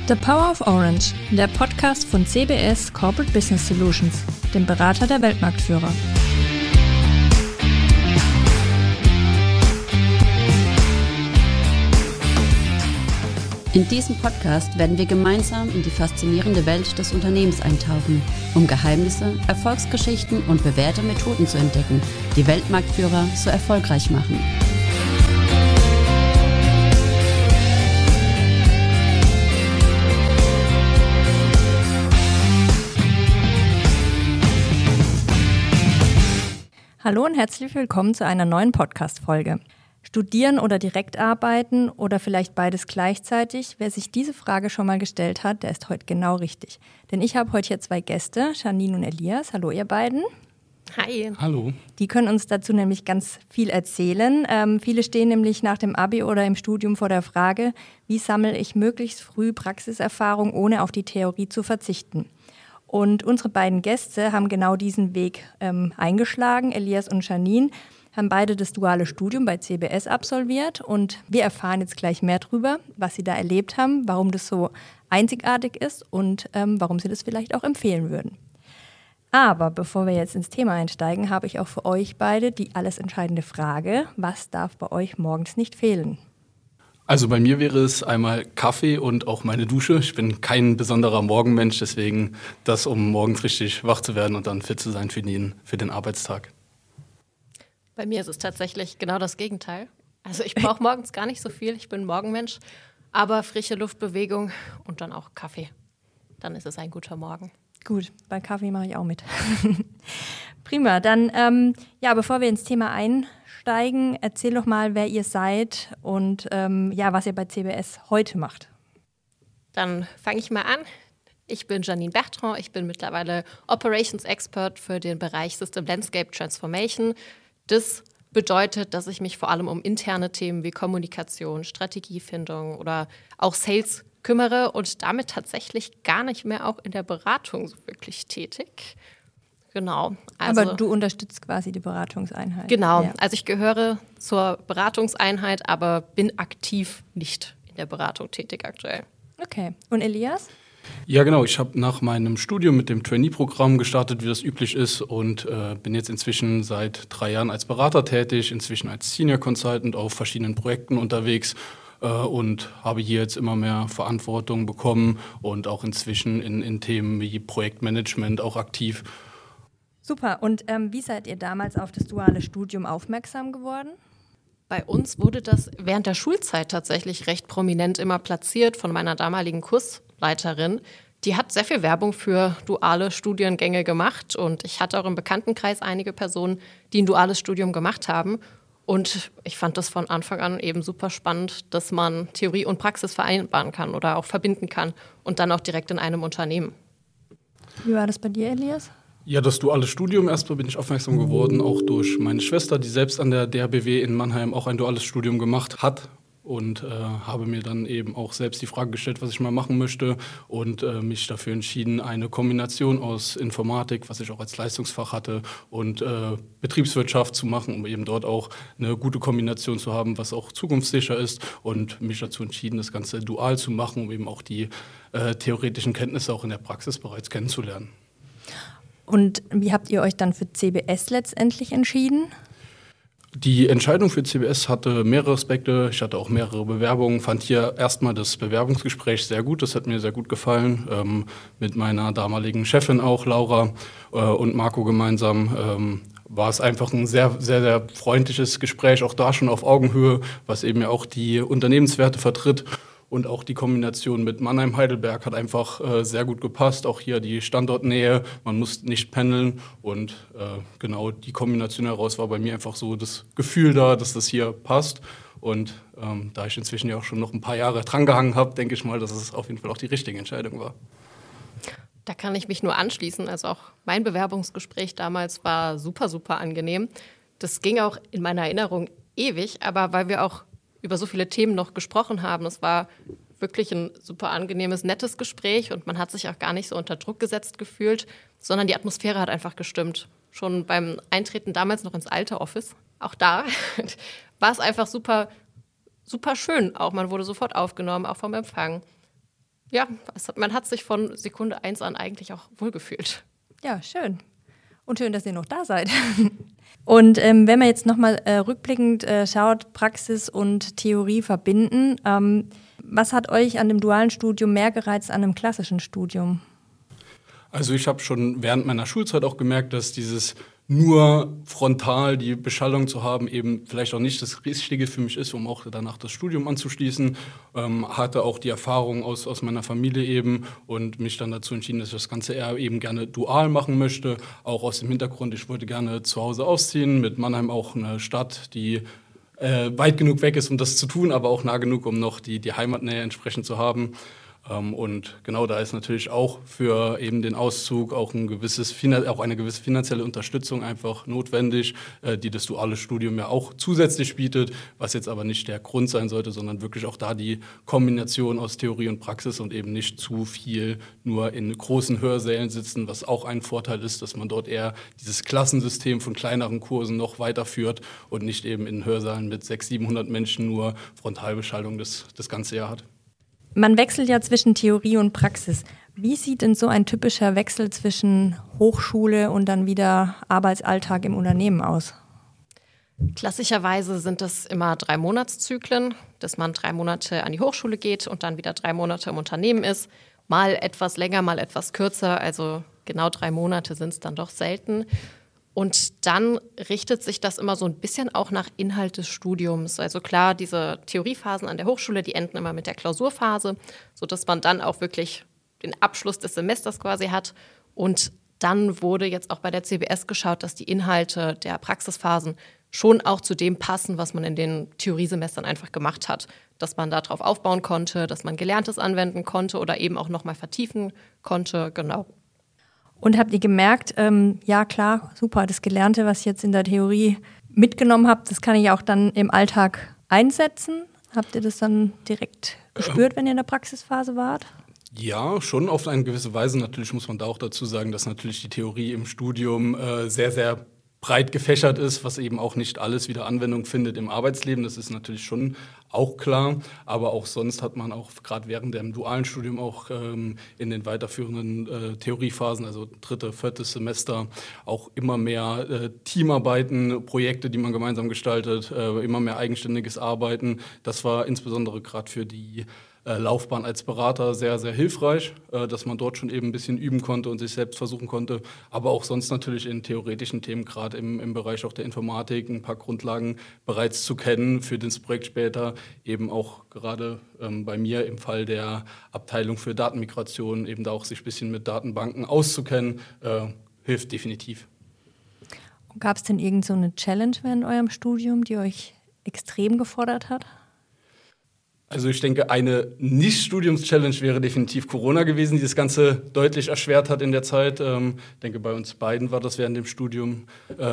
The Power of Orange, der Podcast von CBS Corporate Business Solutions, dem Berater der Weltmarktführer. In diesem Podcast werden wir gemeinsam in die faszinierende Welt des Unternehmens eintauchen, um Geheimnisse, Erfolgsgeschichten und bewährte Methoden zu entdecken, die Weltmarktführer so erfolgreich machen. Hallo und herzlich willkommen zu einer neuen Podcast-Folge. Studieren oder direkt arbeiten oder vielleicht beides gleichzeitig? Wer sich diese Frage schon mal gestellt hat, der ist heute genau richtig. Denn ich habe heute hier zwei Gäste, Janine und Elias. Hallo ihr beiden. Hi. Hallo. Die können uns dazu nämlich ganz viel erzählen. Viele stehen nämlich nach dem Abi oder im Studium vor der Frage, wie sammle ich möglichst früh Praxiserfahrung, ohne auf die Theorie zu verzichten. Und unsere beiden Gäste haben genau diesen Weg eingeschlagen. Elias und Janine haben beide das duale Studium bei CBS absolviert und wir erfahren jetzt gleich mehr darüber, was sie da erlebt haben, warum das so einzigartig ist und warum sie das vielleicht auch empfehlen würden. Aber bevor wir jetzt ins Thema einsteigen, habe ich auch für euch beide die alles entscheidende Frage: Was darf bei euch morgens nicht fehlen? Also bei mir wäre es einmal Kaffee und auch meine Dusche. Ich bin kein besonderer Morgenmensch, deswegen das, um morgens richtig wach zu werden und dann fit zu sein für den Arbeitstag. Bei mir ist es tatsächlich genau das Gegenteil. Also ich brauche morgens gar nicht so viel, ich bin ein Morgenmensch, aber frische Luftbewegung und dann auch Kaffee. Dann ist es ein guter Morgen. Gut, bei Kaffee mache ich auch mit. Prima, dann bevor wir ins Thema einsteigen, erzähl doch mal, wer ihr seid und was ihr bei CBS heute macht. Dann fange ich mal an. Ich bin Janine Bertrand, ich bin mittlerweile Operations Expert für den Bereich System Landscape Transformation. Das bedeutet, dass ich mich vor allem um interne Themen wie Kommunikation, Strategiefindung oder auch Sales kümmere und damit tatsächlich gar nicht mehr auch in der Beratung so wirklich tätig. Genau. Also, aber du unterstützt quasi die Beratungseinheit. Genau, ja. Also ich gehöre zur Beratungseinheit, aber bin aktiv nicht in der Beratung tätig aktuell. Okay. Und Elias? Ja, genau. Ich habe nach meinem Studium mit dem Trainee-Programm gestartet, wie das üblich ist, und bin jetzt inzwischen seit 3 Jahren als Berater tätig, inzwischen als Senior Consultant auf verschiedenen Projekten unterwegs und habe hier jetzt immer mehr Verantwortung bekommen und auch inzwischen in Themen wie Projektmanagement auch aktiv. Super. Und wie seid ihr damals auf das duale Studium aufmerksam geworden? Bei uns wurde das während der Schulzeit tatsächlich recht prominent immer platziert von meiner damaligen Kursleiterin. Die hat sehr viel Werbung für duale Studiengänge gemacht und ich hatte auch im Bekanntenkreis einige Personen, die ein duales Studium gemacht haben. Und ich fand das von Anfang an eben super spannend, dass man Theorie und Praxis vereinbaren kann oder auch verbinden kann und dann auch direkt in einem Unternehmen. Wie war das bei dir, Elias? Ja, das duale Studium, erstmal bin ich aufmerksam geworden, auch durch meine Schwester, die selbst an der DRBW in Mannheim auch ein duales Studium gemacht hat. Und habe mir dann eben auch selbst die Frage gestellt, was ich mal machen möchte und mich dafür entschieden, eine Kombination aus Informatik, was ich auch als Leistungsfach hatte, und Betriebswirtschaft zu machen, um eben dort auch eine gute Kombination zu haben, was auch zukunftssicher ist, und mich dazu entschieden, das Ganze dual zu machen, um eben auch die theoretischen Kenntnisse auch in der Praxis bereits kennenzulernen. Und wie habt ihr euch dann für CBS letztendlich entschieden? Die Entscheidung für CBS hatte mehrere Aspekte. Ich hatte auch mehrere Bewerbungen, fand hier erstmal das Bewerbungsgespräch sehr gut. Das hat mir sehr gut gefallen. Mit meiner damaligen Chefin auch, Laura, und Marco gemeinsam. War es einfach ein sehr, sehr, sehr freundliches Gespräch, auch da schon auf Augenhöhe, was eben ja auch die Unternehmenswerte vertritt. Und auch die Kombination mit Mannheim-Heidelberg hat einfach sehr gut gepasst. Auch hier die Standortnähe, man muss nicht pendeln. Und genau die Kombination heraus war bei mir einfach so das Gefühl da, dass das hier passt. Und da ich inzwischen ja auch schon noch ein paar Jahre drangehangen habe, denke ich mal, dass es auf jeden Fall auch die richtige Entscheidung war. Da kann ich mich nur anschließen. Also auch mein Bewerbungsgespräch damals war super, super angenehm. Das ging auch in meiner Erinnerung ewig, aber weil wir auch über so viele Themen noch gesprochen haben. Es war wirklich ein super angenehmes, nettes Gespräch und man hat sich auch gar nicht so unter Druck gesetzt gefühlt, sondern die Atmosphäre hat einfach gestimmt. Schon beim Eintreten damals noch ins alte Office, auch da war es einfach super, super schön. Auch man wurde sofort aufgenommen, auch vom Empfang. ja, man hat sich von Sekunde 1 an eigentlich auch wohlgefühlt. Ja, schön. Und schön, dass ihr noch da seid. Und wenn man jetzt nochmal rückblickend schaut, Praxis und Theorie verbinden, was hat euch an dem dualen Studium mehr gereizt an einem klassischen Studium? Also ich habe schon während meiner Schulzeit auch gemerkt, dass dieses nur frontal die Beschallung zu haben eben vielleicht auch nicht das Richtige für mich ist, um auch danach das Studium anzuschließen. Hatte auch die Erfahrung aus meiner Familie eben und mich dann dazu entschieden, dass ich das Ganze eher eben gerne dual machen möchte. Auch aus dem Hintergrund, ich wollte gerne zu Hause ausziehen, mit Mannheim auch eine Stadt, die weit genug weg ist, um das zu tun, aber auch nah genug, um noch die Heimatnähe entsprechend zu haben. Und genau da ist natürlich auch für eben den Auszug auch eine gewisse finanzielle Unterstützung einfach notwendig, die das duale Studium ja auch zusätzlich bietet, was jetzt aber nicht der Grund sein sollte, sondern wirklich auch da die Kombination aus Theorie und Praxis und eben nicht zu viel nur in großen Hörsälen sitzen, was auch ein Vorteil ist, dass man dort eher dieses Klassensystem von kleineren Kursen noch weiterführt und nicht eben in Hörsaalen mit 600-700 Menschen nur Frontalbeschallung das ganze Jahr hat. Man wechselt ja zwischen Theorie und Praxis. Wie sieht denn so ein typischer Wechsel zwischen Hochschule und dann wieder Arbeitsalltag im Unternehmen aus? Klassischerweise sind das immer 3 Monatszyklen, dass man 3 Monate an die Hochschule geht und dann wieder 3 Monate im Unternehmen ist. Mal etwas länger, mal etwas kürzer, also genau 3 Monate sind es dann doch selten. Und dann richtet sich das immer so ein bisschen auch nach Inhalt des Studiums. Also klar, diese Theoriephasen an der Hochschule, die enden immer mit der Klausurphase, sodass man dann auch wirklich den Abschluss des Semesters quasi hat. Und dann wurde jetzt auch bei der CBS geschaut, dass die Inhalte der Praxisphasen schon auch zu dem passen, was man in den Theoriesemestern einfach gemacht hat. Dass man darauf aufbauen konnte, dass man Gelerntes anwenden konnte oder eben auch nochmal vertiefen konnte, genau. Und habt ihr gemerkt, ja klar, super, das Gelernte, was ich jetzt in der Theorie mitgenommen habe, das kann ich auch dann im Alltag einsetzen? Habt ihr das dann direkt gespürt, wenn ihr in der Praxisphase wart? Ja, schon auf eine gewisse Weise. Natürlich muss man da auch dazu sagen, dass natürlich die Theorie im Studium sehr, sehr breit gefächert ist, was eben auch nicht alles wieder Anwendung findet im Arbeitsleben. Das ist natürlich schon auch klar. Aber auch sonst hat man auch gerade während dem dualen Studium auch in den weiterführenden Theoriephasen, also 3., 4. Semester, auch immer mehr Teamarbeiten, Projekte, die man gemeinsam gestaltet, immer mehr eigenständiges Arbeiten. Das war insbesondere gerade für die Laufbahn als Berater sehr, sehr hilfreich, dass man dort schon eben ein bisschen üben konnte und sich selbst versuchen konnte. Aber auch sonst natürlich in theoretischen Themen, gerade im Bereich auch der Informatik, ein paar Grundlagen bereits zu kennen für das Projekt später. Eben auch gerade bei mir im Fall der Abteilung für Datenmigration, eben da auch sich ein bisschen mit Datenbanken auszukennen, hilft definitiv. Gab es denn irgend so eine Challenge während eurem Studium, die euch extrem gefordert hat? Also ich denke, eine Nicht-Studiums-Challenge wäre definitiv Corona gewesen, die das Ganze deutlich erschwert hat in der Zeit. Ich denke, bei uns beiden war das während dem Studium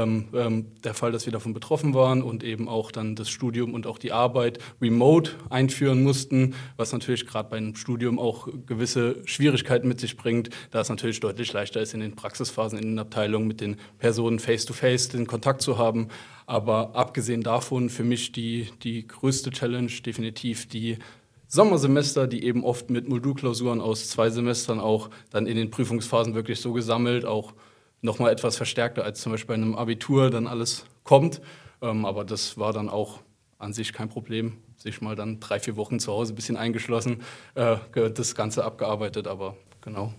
der Fall, dass wir davon betroffen waren und eben auch dann das Studium und auch die Arbeit remote einführen mussten, was natürlich gerade bei einem Studium auch gewisse Schwierigkeiten mit sich bringt, da es natürlich deutlich leichter ist, in den Praxisphasen, in den Abteilungen mit den Personen face-to-face den Kontakt zu haben. Aber abgesehen davon für mich die größte Challenge definitiv die Sommersemester, die eben oft mit Modulklausuren aus 2 Semestern auch dann in den Prüfungsphasen wirklich so gesammelt, auch nochmal etwas verstärkter als zum Beispiel bei einem Abitur dann alles kommt. Aber das war dann auch an sich kein Problem. Sich mal dann 3-4 Wochen zu Hause ein bisschen eingeschlossen, das Ganze abgearbeitet, aber genau.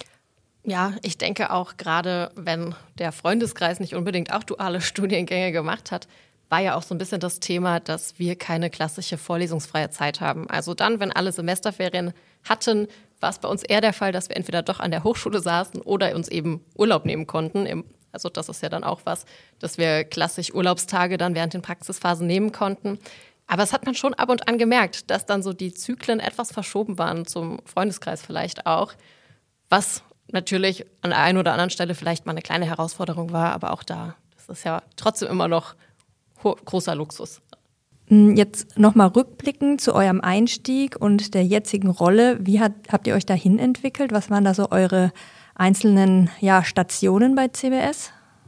Ja, ich denke auch, gerade wenn der Freundeskreis nicht unbedingt auch duale Studiengänge gemacht hat, war ja auch so ein bisschen das Thema, dass wir keine klassische vorlesungsfreie Zeit haben. Also dann, wenn alle Semesterferien hatten, war es bei uns eher der Fall, dass wir entweder doch an der Hochschule saßen oder uns eben Urlaub nehmen konnten. Also das ist ja dann auch was, dass wir klassisch Urlaubstage dann während den Praxisphasen nehmen konnten. Aber es hat man schon ab und an gemerkt, dass dann so die Zyklen etwas verschoben waren, zum Freundeskreis vielleicht auch, was natürlich an der einen oder anderen Stelle vielleicht mal eine kleine Herausforderung war, aber auch da, das ist ja trotzdem immer noch großer Luxus. Jetzt nochmal rückblickend zu eurem Einstieg und der jetzigen Rolle. Wie habt ihr euch dahin entwickelt? Was waren da so eure einzelnen Stationen bei CBS?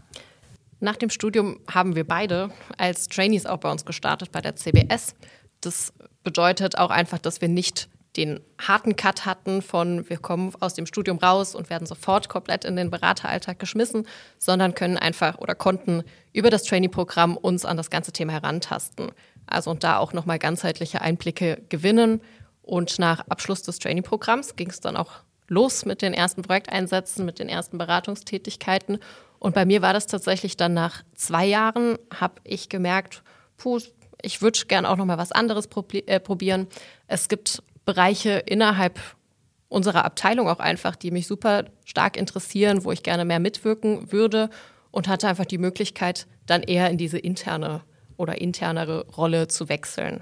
Nach dem Studium haben wir beide als Trainees auch bei uns gestartet bei der CBS. Das bedeutet auch einfach, dass wir nicht den harten Cut hatten von wir kommen aus dem Studium raus und werden sofort komplett in den Berateralltag geschmissen, sondern können einfach oder konnten über das Trainee-Programm uns an das ganze Thema herantasten. Also und da auch nochmal ganzheitliche Einblicke gewinnen. Und nach Abschluss des Trainee-Programms ging es dann auch los mit den ersten Projekteinsätzen, mit den ersten Beratungstätigkeiten. Und bei mir war das tatsächlich dann nach 2 Jahren, habe ich gemerkt, ich würde gerne auch noch mal was anderes probieren. Es gibt Bereiche innerhalb unserer Abteilung auch einfach, die mich super stark interessieren, wo ich gerne mehr mitwirken würde und hatte einfach die Möglichkeit, dann eher in diese interne oder internere Rolle zu wechseln.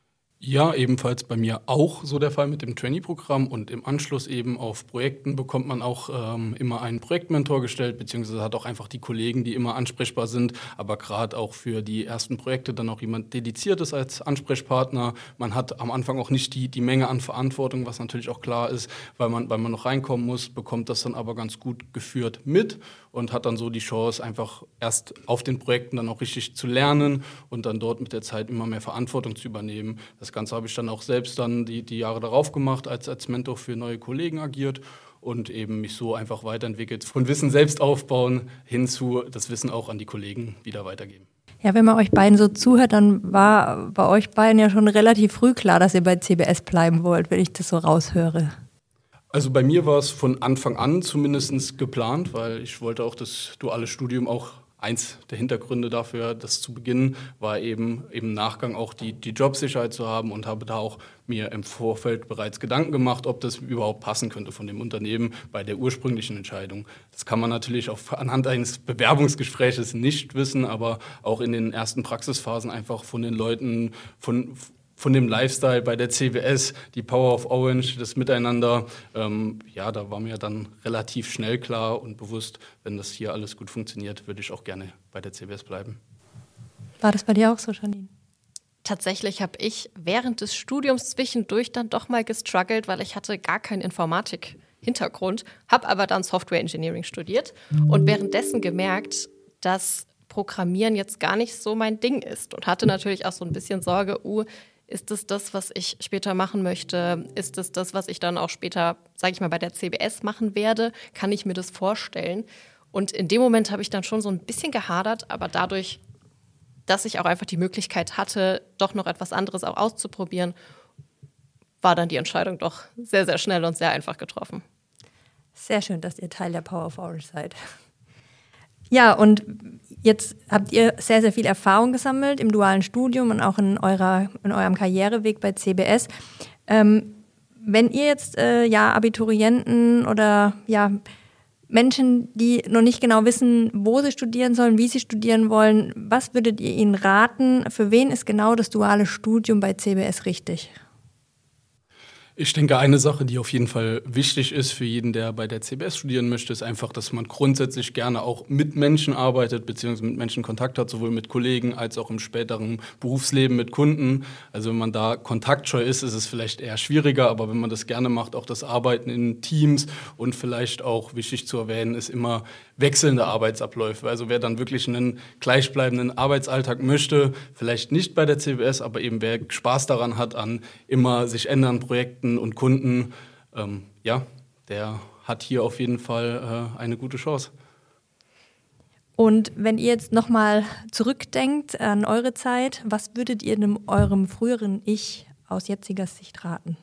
Ja, ebenfalls bei mir auch so der Fall mit dem Trainee-Programm und im Anschluss eben auf Projekten bekommt man auch immer einen Projektmentor gestellt, beziehungsweise hat auch einfach die Kollegen, die immer ansprechbar sind, aber gerade auch für die ersten Projekte dann auch jemand Dediziertes als Ansprechpartner. Man hat am Anfang auch nicht die Menge an Verantwortung, was natürlich auch klar ist, weil man noch reinkommen muss, bekommt das dann aber ganz gut geführt mit und hat dann so die Chance, einfach erst auf den Projekten dann auch richtig zu lernen und dann dort mit der Zeit immer mehr Verantwortung zu übernehmen. Das Ganze habe ich dann auch selbst dann die Jahre darauf gemacht, als Mentor für neue Kollegen agiert und eben mich so einfach weiterentwickelt. Von Wissen selbst aufbauen hin zu das Wissen auch an die Kollegen wieder weitergeben. Ja, wenn man euch beiden so zuhört, dann war bei euch beiden ja schon relativ früh klar, dass ihr bei CBS bleiben wollt, wenn ich das so raushöre. Also bei mir war es von Anfang an zumindest geplant, weil ich wollte auch das duale Studium auch eins der Hintergründe dafür, das zu beginnen, war eben im Nachgang auch die Jobsicherheit zu haben und habe da auch mir im Vorfeld bereits Gedanken gemacht, ob das überhaupt passen könnte von dem Unternehmen bei der ursprünglichen Entscheidung. Das kann man natürlich auch anhand eines Bewerbungsgespräches nicht wissen, aber auch in den ersten Praxisphasen einfach von den Leuten, von dem Lifestyle bei der CBS, die Power of Orange, das Miteinander, da war mir dann relativ schnell klar und bewusst, wenn das hier alles gut funktioniert, würde ich auch gerne bei der CBS bleiben. War das bei dir auch so, Janine? Tatsächlich habe ich während des Studiums zwischendurch dann doch mal gestruggelt, weil ich hatte gar keinen Informatik-Hintergrund, habe aber dann Software Engineering studiert und währenddessen gemerkt, dass Programmieren jetzt gar nicht so mein Ding ist und hatte natürlich auch so ein bisschen Sorge, ist es das, was ich später machen möchte? Ist es das, was ich dann auch später, sage ich mal, bei der CBS machen werde? Kann ich mir das vorstellen? Und in dem Moment habe ich dann schon so ein bisschen gehadert, aber dadurch, dass ich auch einfach die Möglichkeit hatte, doch noch etwas anderes auch auszuprobieren, war dann die Entscheidung doch sehr, sehr schnell und sehr einfach getroffen. Sehr schön, dass ihr Teil der Power of Orange seid. Ja, und jetzt habt ihr sehr, sehr viel Erfahrung gesammelt im dualen Studium und auch in eurem Karriereweg bei CBS. Wenn ihr jetzt Abiturienten oder Menschen, die noch nicht genau wissen, wo sie studieren sollen, wie sie studieren wollen, was würdet ihr ihnen raten? Für wen ist genau das duale Studium bei CBS richtig? Ich denke, eine Sache, die auf jeden Fall wichtig ist für jeden, der bei der CBS studieren möchte, ist einfach, dass man grundsätzlich gerne auch mit Menschen arbeitet, beziehungsweise mit Menschen Kontakt hat, sowohl mit Kollegen als auch im späteren Berufsleben mit Kunden. Also wenn man da kontaktscheu ist, ist es vielleicht eher schwieriger, aber wenn man das gerne macht, auch das Arbeiten in Teams und vielleicht auch wichtig zu erwähnen, ist immer wechselnde Arbeitsabläufe. Also wer dann wirklich einen gleichbleibenden Arbeitsalltag möchte, vielleicht nicht bei der CBS, aber eben wer Spaß daran hat, an immer sich ändernden Projekten und Kunden, der hat hier auf jeden Fall eine gute Chance. Und wenn ihr jetzt nochmal zurückdenkt an eure Zeit, was würdet ihr eurem früheren Ich aus jetziger Sicht raten?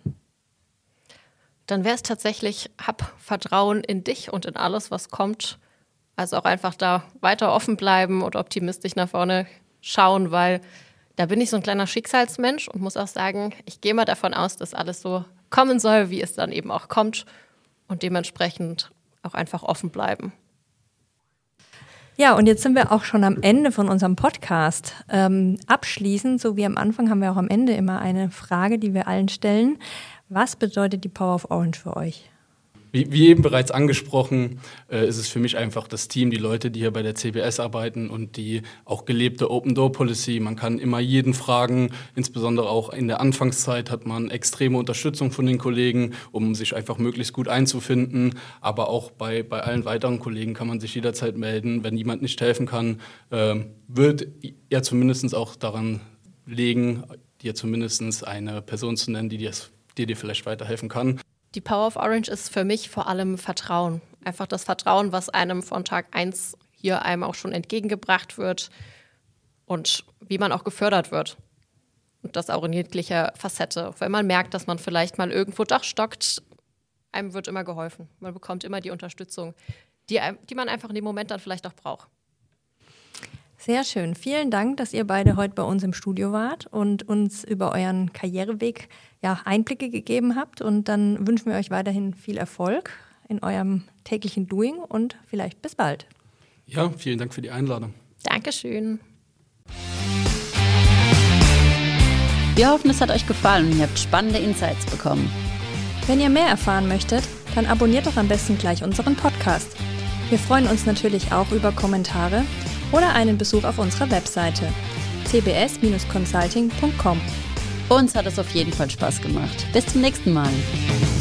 Dann wäre es tatsächlich, hab Vertrauen in dich und in alles, was kommt. Also auch einfach da weiter offen bleiben und optimistisch nach vorne schauen, weil da bin ich so ein kleiner Schicksalsmensch und muss auch sagen, ich gehe mal davon aus, dass alles so kommen soll, wie es dann eben auch kommt und dementsprechend auch einfach offen bleiben. Ja, und jetzt sind wir auch schon am Ende von unserem Podcast. Abschließend, so wie am Anfang, haben wir auch am Ende immer eine Frage, die wir allen stellen. Was bedeutet die Power of Orange für euch? Wie eben bereits angesprochen, ist es für mich einfach das Team, die Leute, die hier bei der CBS arbeiten und die auch gelebte Open-Door-Policy. Man kann immer jeden fragen, insbesondere auch in der Anfangszeit hat man extreme Unterstützung von den Kollegen, um sich einfach möglichst gut einzufinden. Aber auch bei allen weiteren Kollegen kann man sich jederzeit melden. Wenn jemand nicht helfen kann, wird er zumindest auch daran legen, dir zumindest eine Person zu nennen, die die dir vielleicht weiterhelfen kann. Die Power of Orange ist für mich vor allem Vertrauen. Einfach das Vertrauen, was einem von Tag 1 hier einem auch schon entgegengebracht wird und wie man auch gefördert wird. Und das auch in jeglicher Facette. Wenn man merkt, dass man vielleicht mal irgendwo doch stockt, einem wird immer geholfen. Man bekommt immer die Unterstützung, die man einfach in dem Moment dann vielleicht auch braucht. Sehr schön. Vielen Dank, dass ihr beide heute bei uns im Studio wart und uns über euren Karriereweg Einblicke gegeben habt. Und dann wünschen wir euch weiterhin viel Erfolg in eurem täglichen Doing und vielleicht bis bald. Ja, vielen Dank für die Einladung. Dankeschön. Wir hoffen, es hat euch gefallen und ihr habt spannende Insights bekommen. Wenn ihr mehr erfahren möchtet, dann abonniert doch am besten gleich unseren Podcast. Wir freuen uns natürlich auch über Kommentare oder einen Besuch auf unserer Webseite cbs-consulting.com. Uns hat es auf jeden Fall Spaß gemacht. Bis zum nächsten Mal.